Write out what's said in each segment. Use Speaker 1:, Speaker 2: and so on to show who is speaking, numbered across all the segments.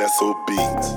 Speaker 1: Nesso Beats.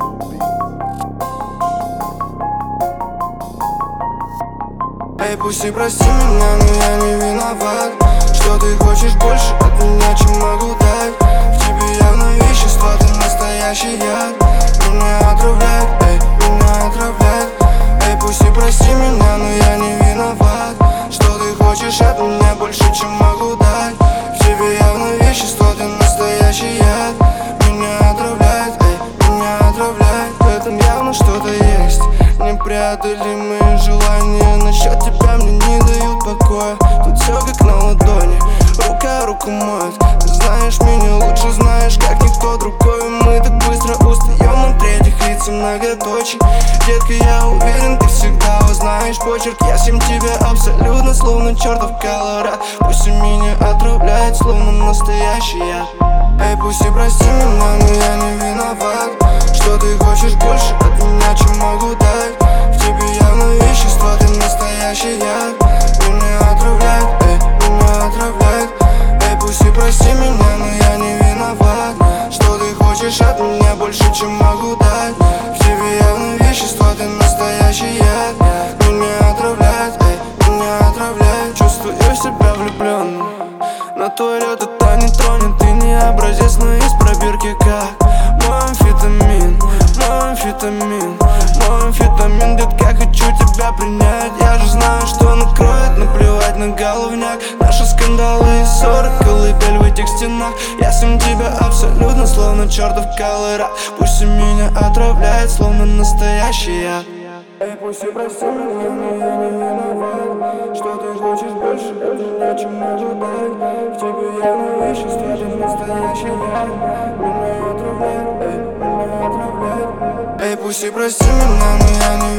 Speaker 2: Эй, пусти, прости меня, но я не виноват. Что ты хочешь больше от меня, чем могу дать? В тебе явно вещество, ты настоящий яд. Меня отравляет, эй, меня отравляет. Эй, пусти, прости меня, но я не виноват. Что ты хочешь от меня больше, чем могу дать? В тебе явно вещество, ты настоящий яд. Меня отравляет, эй, меня отравляет. В этом явно что-то есть. Непреодолимые желания насчет тебя мне не дают покоя. Тут все как на ладони, рука руку моет. Ты знаешь меня лучше, знаешь, как никто другой. Мы так быстро устаем от третьих лиц и многоточий. Детка, я уверен, ты всегда узнаешь почерк. Я всем тебе абсолютно, словно чертов Колорад. Пусть меня отравляет, словно настоящий яд. Эй, пусть и прости меня, но я не виноват. Что ты хочешь больше от меня, чем могу дать? В тебе явно вещество, ты настоящий яд. Меня отравляет, эй, меня отравляет. Эй, пусть и прости меня, но я не виноват. Что ты хочешь от меня больше, чем могу дать? В тебе явно вещество, ты настоящий яд. Меня отравляет, эй, меня отравляет. Чувствую себя влюбленным, но твой лед это не тронет. Ты не образец, но из пробирки как мой амфетамин, мой амфетамин, мой амфетамин. Детка, хочу тебя принять. Я же знаю, что накроет, наплевать на головняк. Наши скандалы и ссоры, колыбель в этих стенах. Я сам тебя абсолютно, словно чертов Колорад. Пусть и меня отравляет, словно настоящий яд. Эй, пусть и прости меня, но я не виноват. Что ты хочешь больше от меня, чем могу дать? В тебе явно вещество, ты настоящий яд. Меня отравляет, эй, меня отравляет. Эй, пусть и прости меня, но я не